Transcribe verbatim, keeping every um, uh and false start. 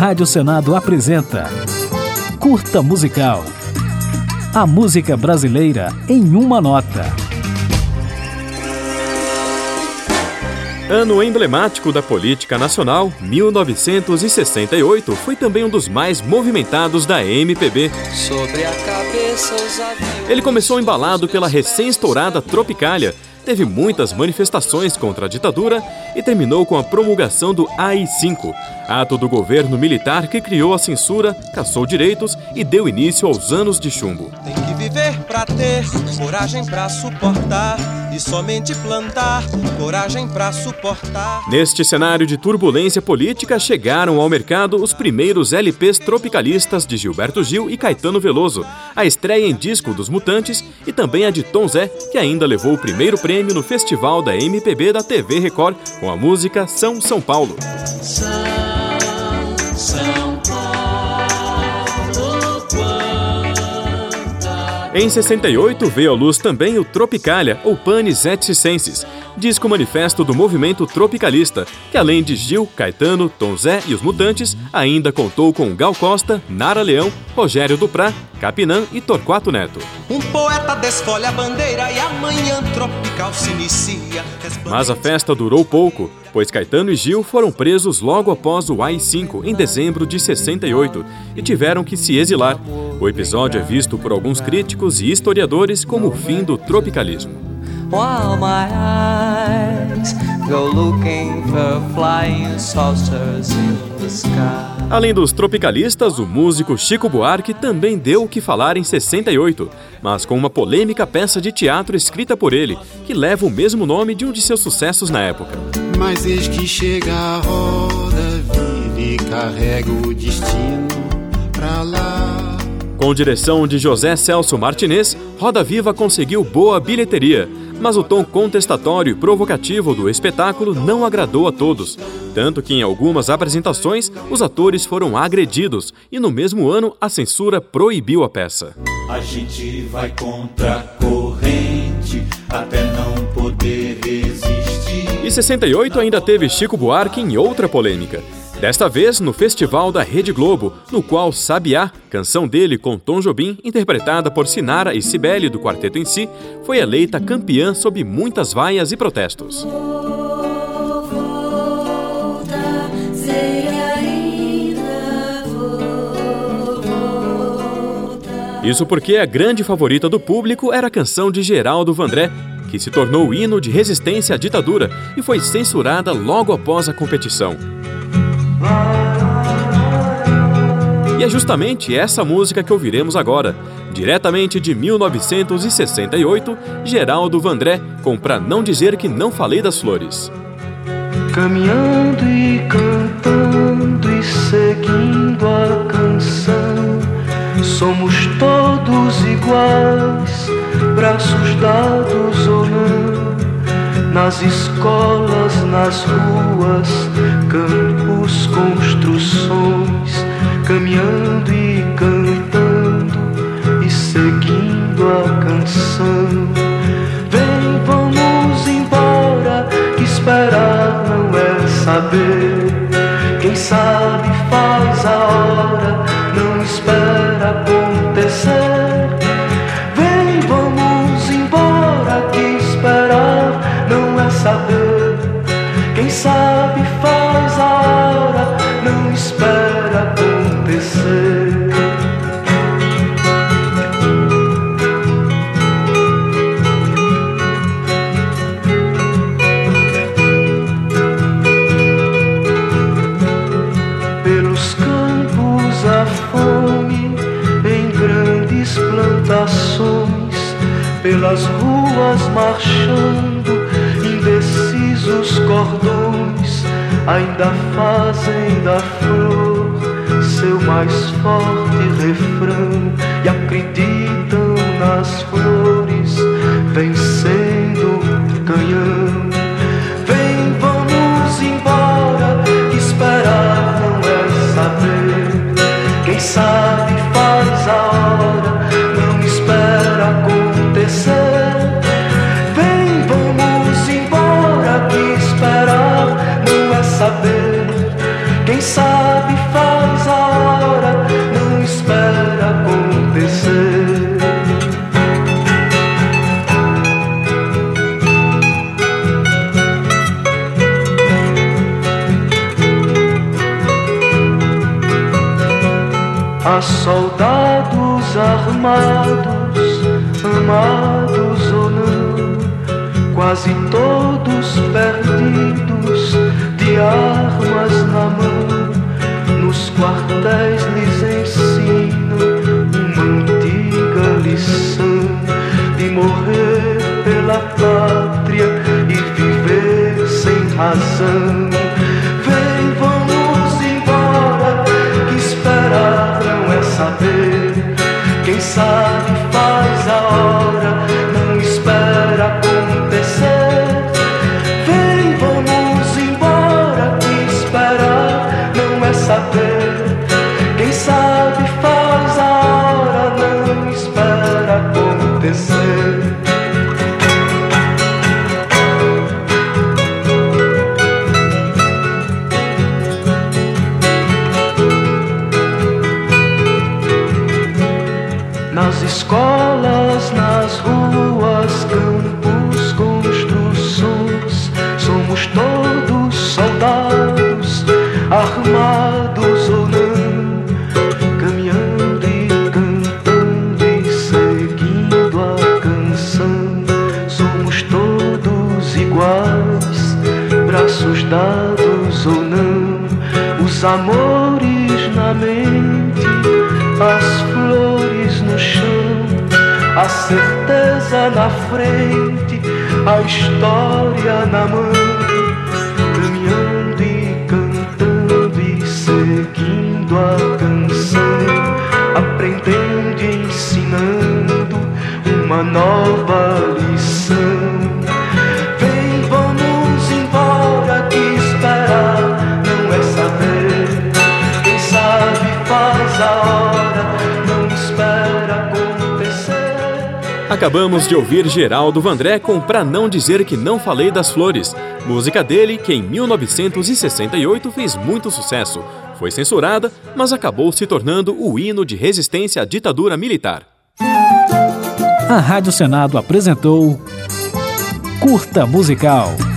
Rádio Senado apresenta Curta Musical. A música brasileira em uma nota. Ano emblemático da política nacional, mil novecentos e sessenta e oito foi também um dos mais movimentados da M P B. Sobre a cabeça, os aviões... Ele começou embalado pela recém-estourada Tropicália, teve muitas manifestações contra a ditadura e terminou com a promulgação do A I cinco, ato do governo militar que criou a censura, caçou direitos e deu início aos anos de chumbo. Tem que viver pra ter coragem pra suportar e somente plantar coragem pra suportar. Neste cenário de turbulência política, chegaram ao mercado os primeiros L Ps tropicalistas de Gilberto Gil e Caetano Veloso, a estreia em disco dos Mutantes e também a de Tom Zé, que ainda levou o primeiro prêmio no Festival da M P B da T V Record com a música São São Paulo. São, São Paulo, quanta... Em sessenta e oito veio à luz também o Tropicália, ou Panis et Circenses, disco manifesto do movimento tropicalista, que além de Gil, Caetano, Tom Zé e os Mutantes, ainda contou com Gal Costa, Nara Leão, Rogério Duprá, Capinã e Torquato Neto. Um poeta desfolha a bandeira e a manhã tropical se inicia. Mas a festa durou pouco, pois Caetano e Gil foram presos logo após o A I cinco, em dezembro de sessenta e oito, e tiveram que se exilar. O episódio é visto por alguns críticos e historiadores como o fim do tropicalismo. While my eyes go looking for flying saucers in the sky. Além dos tropicalistas, o músico Chico Buarque também deu o que falar em sessenta e oito, mas com uma polêmica peça de teatro escrita por ele, que leva o mesmo nome de um de seus sucessos na época. Mas eis que chega a roda viva e carrega o destino pra lá. Com direção de José Celso Martinez, Roda Viva conseguiu boa bilheteria, mas o tom contestatório e provocativo do espetáculo não agradou a todos, tanto que em algumas apresentações os atores foram agredidos e no mesmo ano a censura proibiu a peça. A gente vai contra a corrente até não poder resistir. E sessenta e oito ainda teve Chico Buarque em outra polêmica. Desta vez no Festival da Rede Globo, no qual Sabiá, canção dele com Tom Jobim, interpretada por Sinara e Cibele do Quarteto em Si, foi eleita campeã sob muitas vaias e protestos. Isso porque a grande favorita do público era a canção de Geraldo Vandré, que se tornou o hino de resistência à ditadura e foi censurada logo após a competição. E é justamente essa música que ouviremos agora, diretamente de mil novecentos e sessenta e oito, Geraldo Vandré, com Pra Não Dizer Que Não Falei das Flores. Caminhando e cantando e seguindo a canção, somos todos iguais, braços dados ou não, nas escolas, nas ruas, campos, construções, caminhando e cantando e seguindo a canção. Vem, vamos embora, que esperar não é saber. Quem sabe faz a hora, não espera acontecer. Vem, vamos embora, que esperar não é saber. Quem sabe faz a hora, não espera acontecer. Pelos campos a fome, em grandes plantações, pelas ruas marchando, indecisos cordões, ainda fazem da flor seu mais forte refrão e acreditam nas flores vencendo canhão. Vem, vamos embora, que esperar não é saber. Quem sabe faz a hora, não espera acontecer. Vem, vamos embora, que esperar não é saber. Quem sabe faz a soldados armados, amados ou não, quase todos perdidos, de armas na mão. Nos quartéis lhes ensinam uma antiga lição de morrer pela pátria e viver sem razão. Vem, vamos embora, que esperar não é saber. Quem sabe faz a hora, não espera acontecer. Vem, vamos embora, que esperar não é saber. Quem sabe faz a hora, não espera acontecer. Nas escolas, nas ruas, campos, construções, somos todos soldados, armados ou não, caminhando e cantando e seguindo a canção. Somos todos iguais, braços dados ou não, os amores na mente, as flores no chão, a certeza na frente, a história na mão, caminhando e cantando e seguindo a canção, aprendendo e ensinando uma nova lição. Vem, vamos embora, que esperar não é saber. Quem sabe faz a hora, não espera acontecer. Acabamos de ouvir Geraldo Vandré com Pra Não Dizer Que Não Falei das Flores, música dele que em mil novecentos e sessenta e oito fez muito sucesso. Foi censurada, mas acabou se tornando o hino de resistência à ditadura militar. A Rádio Senado apresentou Curta Musical.